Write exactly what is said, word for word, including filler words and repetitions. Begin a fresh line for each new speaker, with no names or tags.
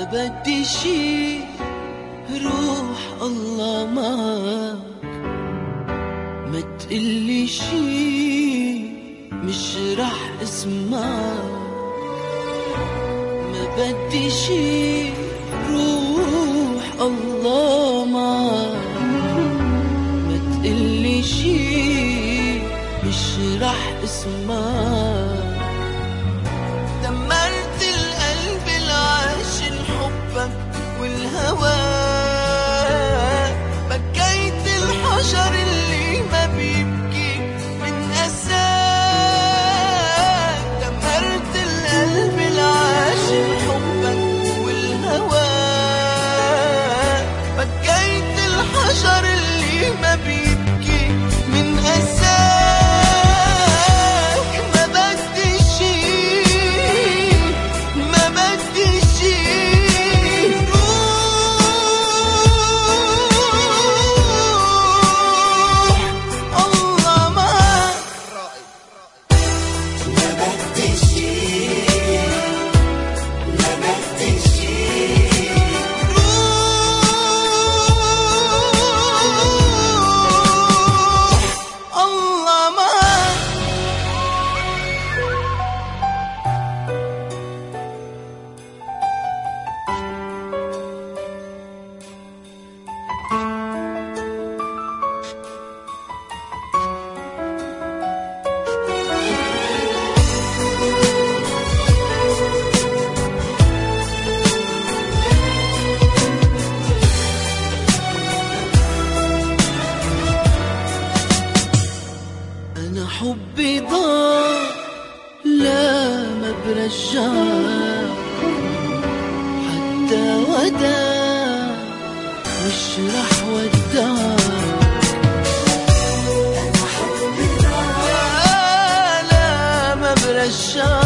بدي شي روح الله معك، ما تقلي شي مش رح اسمعك. ما بدي شي روح الله معك، ما تقلي شي مش رح اسمعك. دمرت القلب العاشق حبك والهوى، بكيت الحجر اللي ما بيبكي من أساك. دمرت القلب العاشق حبك والهوى، بكيت الحجر اللي ما بيبكي من أساك. ما بدي شي ما بدي شي حبي ضاع لا ما برجعك، حتى وداع مش رح ودعك. أنا حبي ضاع لا ما برجعك،